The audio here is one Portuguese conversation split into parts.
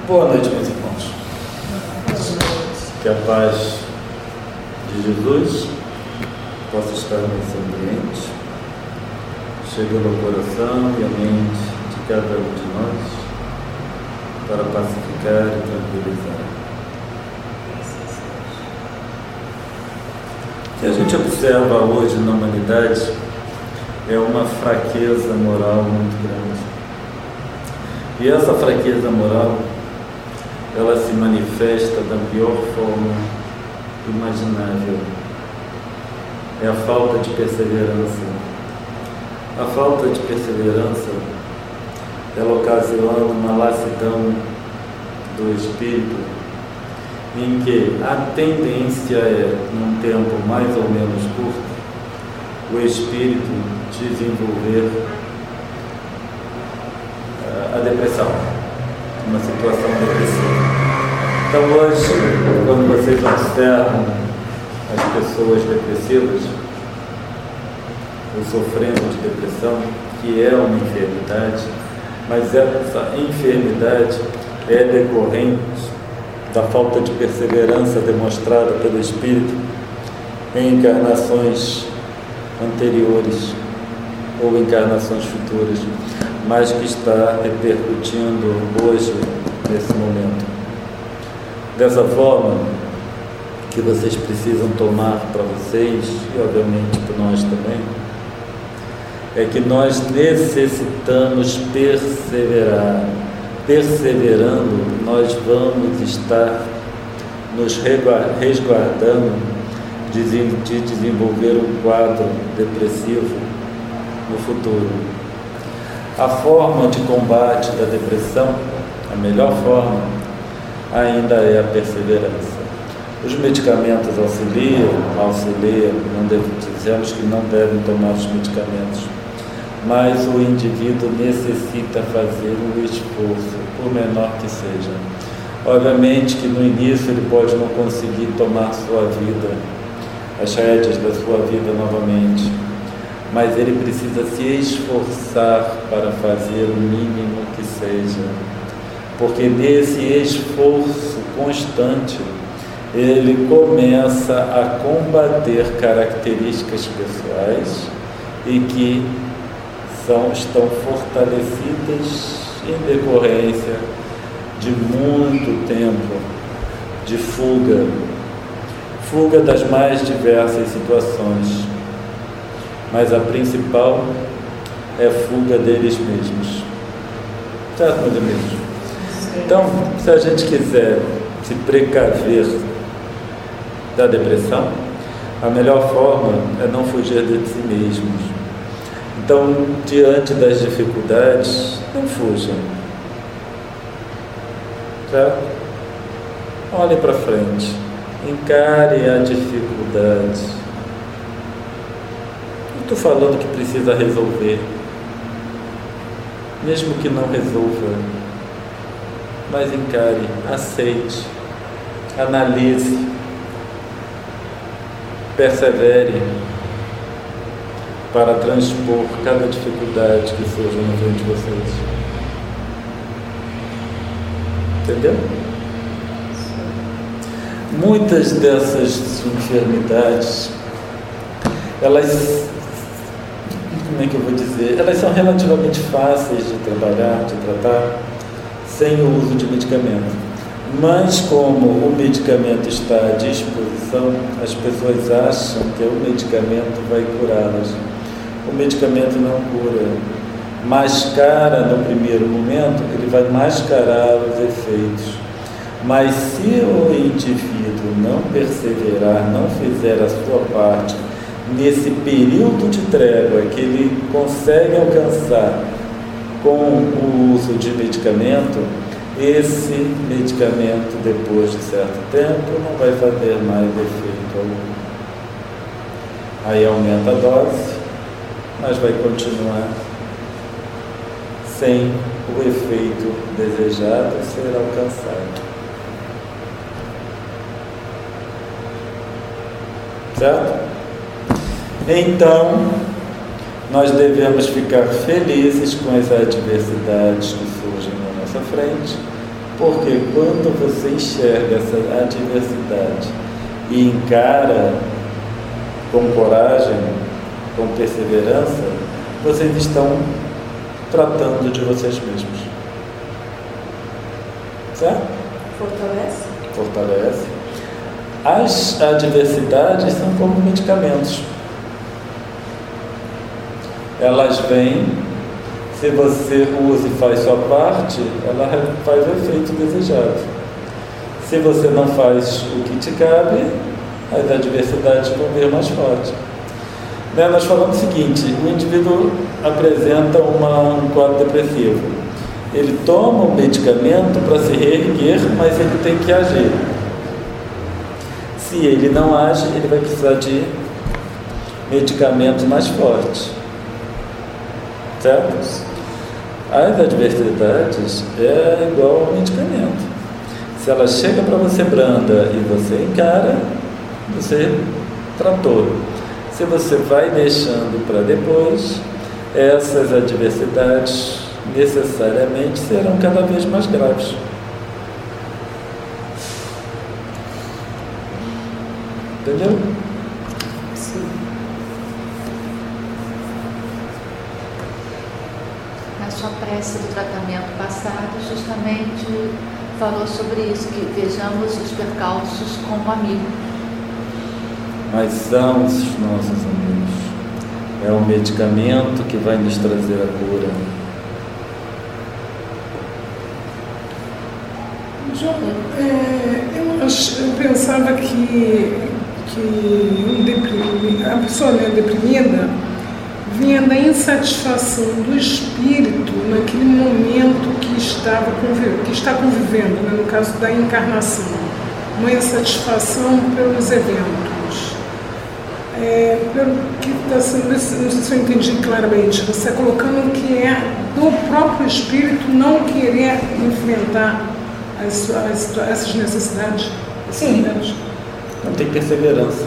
Boa noite, meus irmãos. Que a paz de Jesus possa estar nesse ambiente, chegando ao coração e à mente de cada um de nós, para pacificar e tranquilizar. O que a gente observa hoje na humanidade é uma fraqueza moral muito grande. E essa fraqueza moral, ela se manifesta da pior forma imaginável. É a falta de perseverança. A falta de perseverança, ela ocasiona uma lassidão do espírito, em que a tendência é, num tempo mais ou menos curto, o espírito desenvolver a depressão, uma situação depressiva. Então hoje, quando vocês observam as pessoas depressivas, ou sofrendo de depressão, que é uma enfermidade, mas essa enfermidade é decorrente da falta de perseverança demonstrada pelo Espírito em encarnações anteriores ou encarnações futuras, mas que está repercutindo hoje, nesse momento. Dessa forma, que vocês precisam tomar para vocês, e obviamente para nós também, é que nós necessitamos perseverar. Perseverando, nós vamos estar nos resguardando de desenvolver um quadro depressivo no futuro. A forma de combate da depressão, a melhor forma, ainda é a perseverança. Os medicamentos auxiliam, não dizemos que não devem tomar os medicamentos, mas o indivíduo necessita fazer um esforço, por menor que seja. Obviamente que no início ele pode não conseguir tomar sua vida, as rédeas da sua vida novamente, mas ele precisa se esforçar para fazer o mínimo que seja, porque nesse esforço constante ele começa a combater características pessoais e que estão fortalecidas em decorrência de muito tempo de fuga das mais diversas situações, mas a principal é fuga deles mesmos. Certo, meus amigos? Então, se a gente quiser se precaver da depressão, a melhor forma é não fugir de si mesmos. Então, diante das dificuldades, não fujam. Certo? Olhem para frente, encarem a dificuldade. Não estou falando que precisa resolver, mesmo que não resolva, mas encare, aceite, analise, persevere para transpor cada dificuldade que surge na frente de vocês. Entendeu? Muitas dessas enfermidades, elas, como é que eu vou dizer? Elas são relativamente fáceis de trabalhar, de tratar, sem o uso de medicamento. Mas como o medicamento está à disposição, as pessoas acham que o medicamento vai curá-las. O medicamento não cura. Mascara no primeiro momento, ele vai mascarar os efeitos. Mas se o indivíduo não perseverar, não fizer a sua parte, nesse período de trégua que ele consegue alcançar com o uso de medicamento, esse medicamento, depois de certo tempo, não vai fazer mais efeito algum. Aí aumenta a dose, mas vai continuar sem o efeito desejado ser alcançado. Certo? Então, nós devemos ficar felizes com as adversidades que surgem na nossa frente, Porque quando você enxerga essa adversidade e encara com coragem, com perseverança, vocês estão tratando de vocês mesmos. Certo? Fortalece? Fortalece. As adversidades são como medicamentos. Elas vêm, se você usa e faz sua parte, ela faz o efeito desejado. Se você não faz o que te cabe, as adversidades vão vir mais forte. Nós falamos o seguinte: o indivíduo apresenta um quadro depressivo. Ele toma um medicamento para se reerguer, mas ele tem que agir. Se ele não age, ele vai precisar de medicamentos mais fortes. Certo? As adversidades é igual ao medicamento. Se ela chega para você branda e você encara, você tratou. Se você vai deixando para depois, essas adversidades necessariamente serão cada vez mais graves. Entendeu? Sim. Na sua prece do tratamento passado, justamente falou sobre isso, que vejamos os percalços como amigos. Mas são os nossos amigos. É o medicamento que vai nos trazer a cura. Eu pensava que a pessoa deprimida vinha da insatisfação do espírito naquele momento que está convivendo, né, no caso da encarnação, uma insatisfação pelos eventos. Pelo que está sendo, não sei se eu entendi claramente, você está colocando que é do próprio espírito não querer enfrentar essas necessidades. Sim. Não tem perseverança.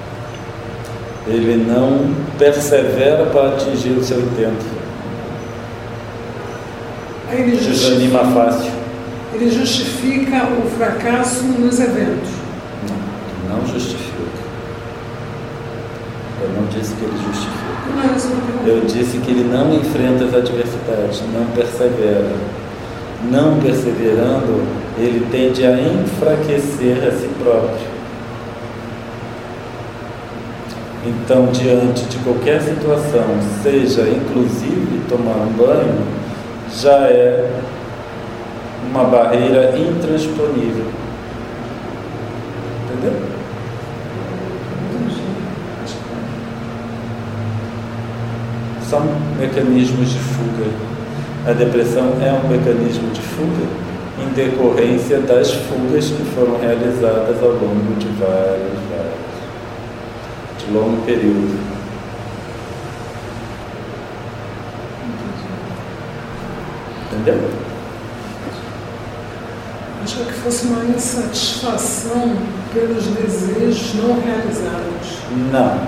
Ele não persevera para atingir o seu intento. Desanima fácil. Ele justifica o fracasso nos eventos. Não justifica. Eu não disse que ele justifica. Eu disse que ele não enfrenta as adversidades, não persevera. Não perseverando, ele tende a enfraquecer a si próprio. Então, diante de qualquer situação, seja inclusive tomar um banho, já é uma barreira intransponível. Entendeu? São mecanismos de fuga. A depressão é um mecanismo de fuga em decorrência das fugas que foram realizadas ao longo de longo período. Entendeu? Achava que fosse uma insatisfação pelos desejos não realizados. Não.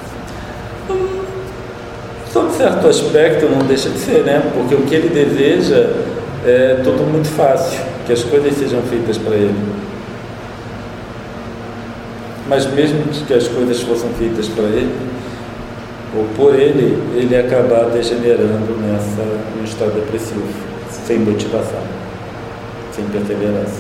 Sob certo aspecto não deixa de ser, né? Porque o que ele deseja é tudo muito fácil, que as coisas sejam feitas para ele. Mas mesmo que as coisas fossem feitas para ele, ou por ele, ele acabar degenerando num estado depressivo, sem motivação, sem perseverança.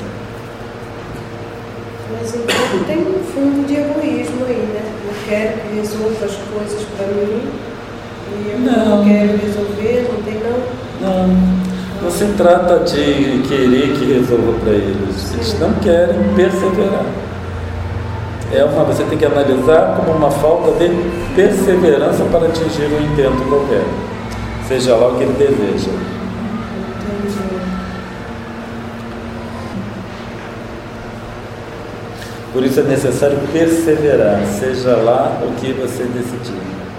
Mas então tem um fundo de egoísmo aí, né? Eu quero que resolva as coisas para mim e eu não quero resolver, não tem não? Não se trata de querer que resolva para eles. Eles não querem perseverar. Você tem que analisar como uma falta de perseverança para atingir um intento qualquer, seja lá o que ele deseja. Por isso é necessário perseverar, seja lá o que você decidir.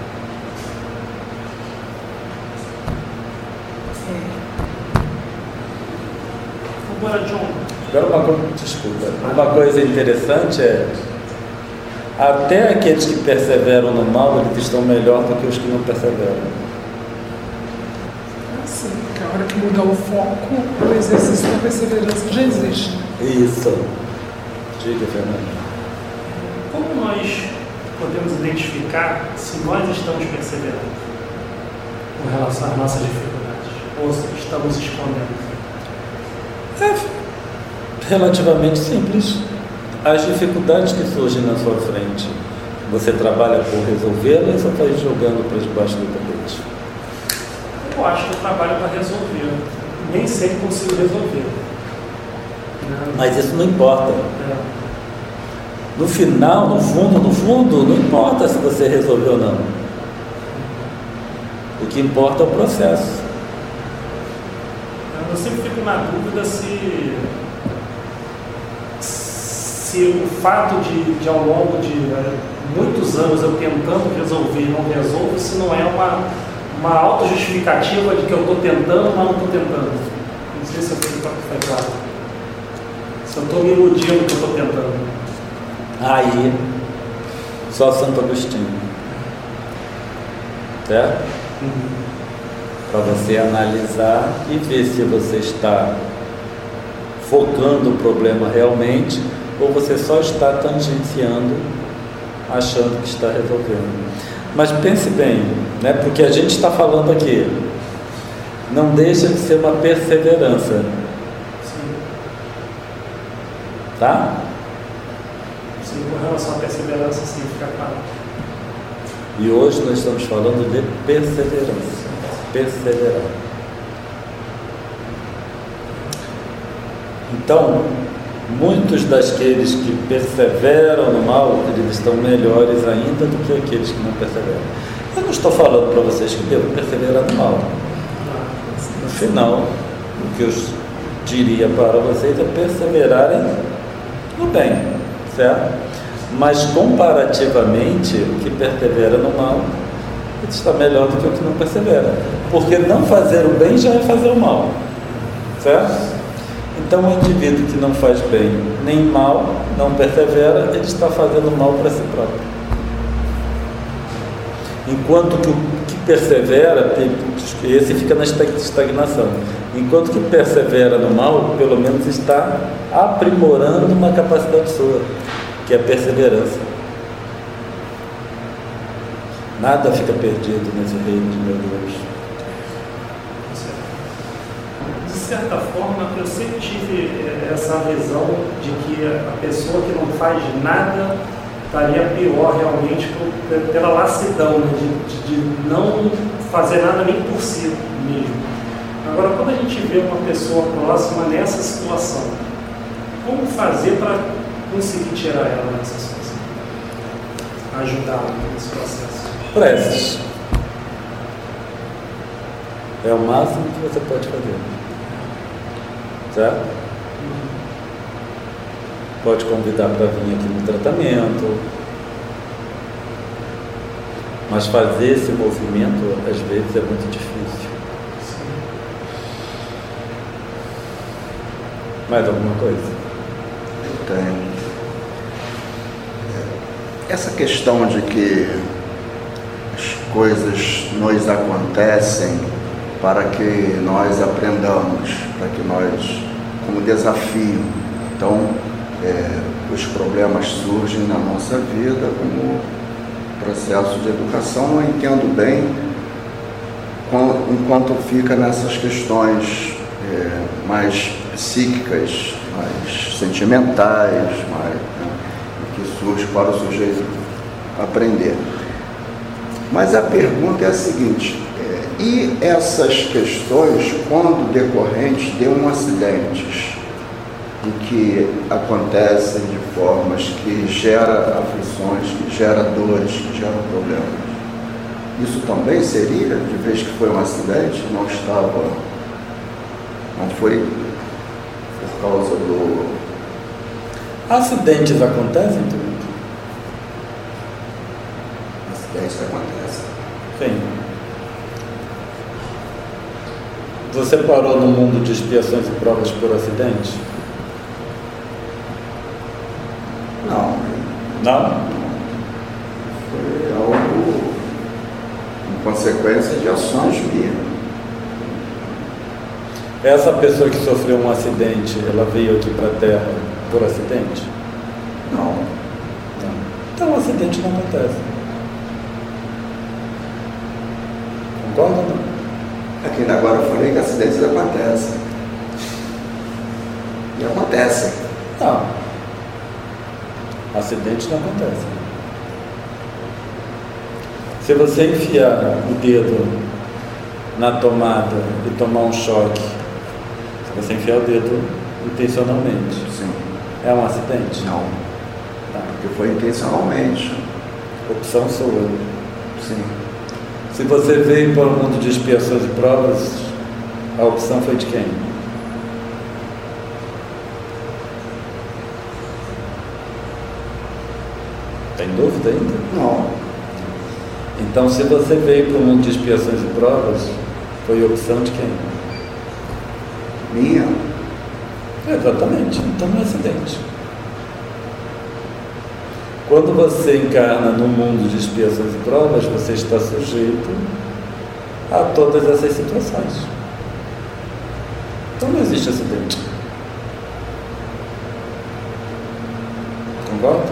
Agora, John. Uma coisa interessante é até aqueles que perseveram no mal, eles estão melhor do que os que não perseveram. Sim, claro. hora que mudar o foco, o exercício da perseverança já existe. Isso. Diga, Fernando. Como nós podemos identificar se nós estamos perseverando com relação às nossas dificuldades ou se estamos escondendo? É relativamente simples. As dificuldades que surgem na sua frente, você trabalha por resolvê-las ou está jogando para debaixo do tapete? Eu acho que eu trabalho para resolver. Nem sempre consigo resolver. Mas isso não importa. No final, no fundo, não importa se você resolveu ou não. O que importa é o processo. Eu sempre fico na dúvida se o fato de ao longo de muitos anos eu tentando resolver e não resolvo, se não é uma autojustificativa de que eu estou tentando, mas não estou tentando. Não sei se eu fico claro. Se eu estou me iludindo que eu estou tentando. Aí, só Santo Agostinho. Certo? Para você analisar e ver se você está focando o problema realmente ou você só está tangenciando, achando que está resolvendo. Mas pense bem, né? Porque a gente está falando aqui, não deixa de ser uma perseverança. Sim. Tá? Sim, com relação à perseverança, sim, fica claro. E hoje nós estamos falando de perseverança. Perseverar. Então, muitos daqueles que perseveram no mal, eles estão melhores ainda do que aqueles que não perseveram. Eu não estou falando para vocês que devam perseverar no mal. No final, o que eu diria para vocês é perseverarem no bem, certo? Mas comparativamente, o que persevera no mal está melhor do que o que não persevera, porque não fazer o bem já é fazer o mal, certo? Então o indivíduo que não faz bem nem mal, não persevera, ele está fazendo mal para si próprio. Enquanto que o que persevera, esse fica na estagnação. Enquanto que persevera no mal, pelo menos está aprimorando uma capacidade sua, que é a perseverança. Nada fica perdido nesse reino de meu Deus. De certa forma, eu sempre tive essa visão de que a pessoa que não faz nada estaria pior realmente pela lassidão, né? de não fazer nada nem por si mesmo. Agora, quando a gente vê uma pessoa próxima nessa situação, como fazer para conseguir tirar ela dessa situação? Ajudá-la nesse processo? Preces. É o máximo que você pode fazer. Certo? Pode convidar para vir aqui no tratamento. Mas fazer esse movimento, às vezes, é muito difícil. Mais alguma coisa? Eu tenho. Essa questão de que as coisas nos acontecem para que nós aprendamos, para que nós, como desafio, então, os problemas surgem na nossa vida como processo de educação. Eu entendo bem enquanto fica nessas questões mais psíquicas, mais sentimentais, que surge para o sujeito aprender. Mas a pergunta é a seguinte: e essas questões, quando decorrentes de um acidente, em que acontecem de formas que gera aflições, que gera dores, que geram problemas, isso também seria, de vez que foi um acidente, não foi por causa do... Acidentes acontecem, tudo? Acidentes acontecem. Sim. Você parou no mundo de expiações e provas por acidente? Não. Não? Foi algo em consequência de ações minhas. Essa pessoa que sofreu um acidente, ela veio aqui para a Terra por acidente? Não. Então o acidente não acontece. Concorda ou não? Aqui agora eu falei que acidentes acontecem. E acontecem. Não. Acidente não acontece. Se você enfiar o dedo na tomada e tomar um choque, se você enfiar o dedo intencionalmente, Sim. é um acidente? Não. Tá. Porque foi intencionalmente. Opção sua. Sim. Se você veio para o mundo de expiações e provas, a opção foi de quem? Tem dúvida ainda? Não. Então, se você veio para o mundo de expiações e provas, foi opção de quem? Minha. Exatamente. Então não é acidente. Quando você encarna no mundo de expiações e provas, você está sujeito a todas essas situações. Então não existe acidente. Concorda?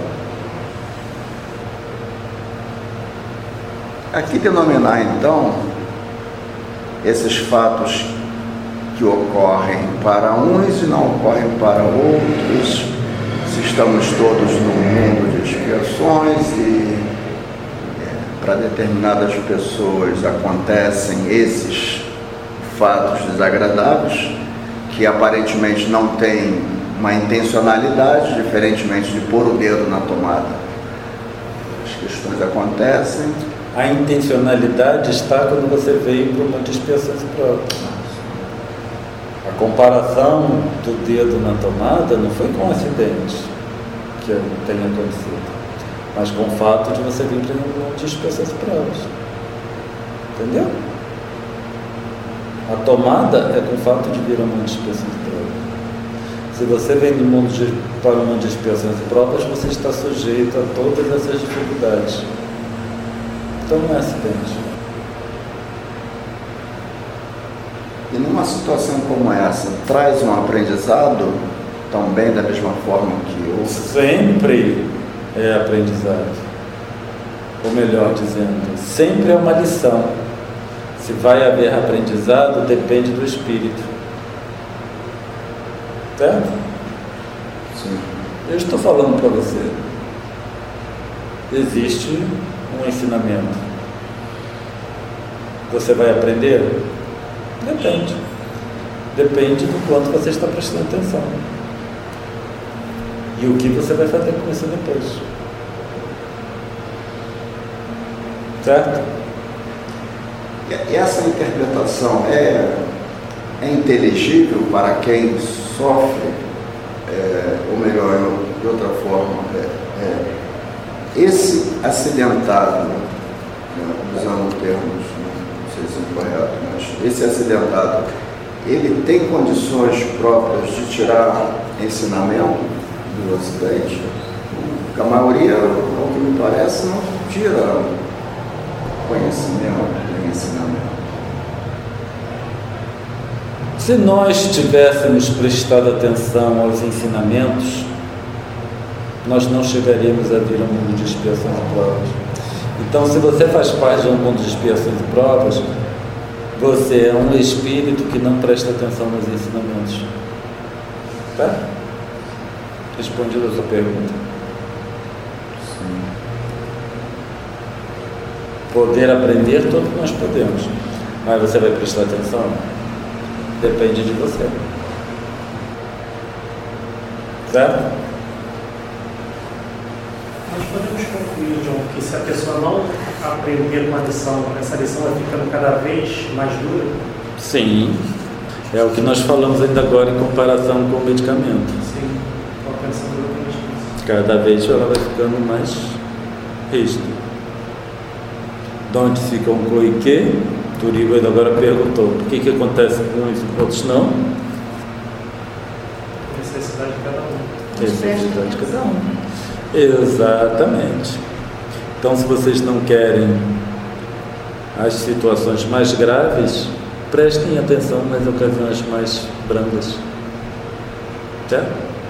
Aqui denominar então esses fatos que ocorrem para uns e não ocorrem para outros, se estamos todos num mundo de expiações e para determinadas pessoas acontecem esses fatos desagradáveis que aparentemente não têm uma intencionalidade, diferentemente de pôr o dedo na tomada. As questões acontecem. A intencionalidade está quando você veio para o mundo de expiações e provas. A comparação do dedo na tomada não foi com um acidente que tenha acontecido, mas com o fato de você vir para o mundo de expiações e provas. Entendeu? A tomada é com o fato de vir ao mundo de expiações e provas. Se você vem do mundo para o mundo de expiações e provas, você está sujeito a todas essas dificuldades. Então não é acidente. E numa situação como essa, traz um aprendizado também da mesma forma que outros? Sempre é aprendizado. Ou melhor dizendo, sempre é uma lição. Se vai haver aprendizado, depende do espírito. Certo? Sim. Eu estou falando para você. Existe um ensinamento. Você vai aprender? Depende. Depende do quanto você está prestando atenção. E o que você vai fazer com isso depois. Certo? E essa interpretação é inteligível para quem sofre, ou melhor, de outra forma, esse acidentado, usando termos, não sei se é correto, mas esse acidentado, ele tem condições próprias de tirar ensinamento do acidente? Porque a maioria, ao que me parece, não tira conhecimento do ensinamento. Se nós tivéssemos prestado atenção aos ensinamentos, nós não chegaríamos a vir ao mundo de expiações e provas. Então, se você faz parte de um mundo de expiações e provas, você é um espírito que não presta atenção nos ensinamentos. Tá? Respondido a sua pergunta. Sim. Poder aprender, todos nós podemos. Mas você vai prestar atenção? Depende de você. Certo? Nós podemos concluir, John, que se a pessoa não aprender uma lição, essa lição vai ficando cada vez mais dura? Sim. É o que nós falamos ainda agora em comparação com o medicamento. Sim, estou pensando exatamente nisso. Cada vez ela vai ficando mais rígida. De onde fica um coiquê? Turigo ainda agora perguntou, por que acontece com uns e com outros não? Necessidade de cada um. Necessidade de cada um. Exatamente. Então, se vocês não querem as situações mais graves, prestem atenção nas ocasiões mais brandas. Certo?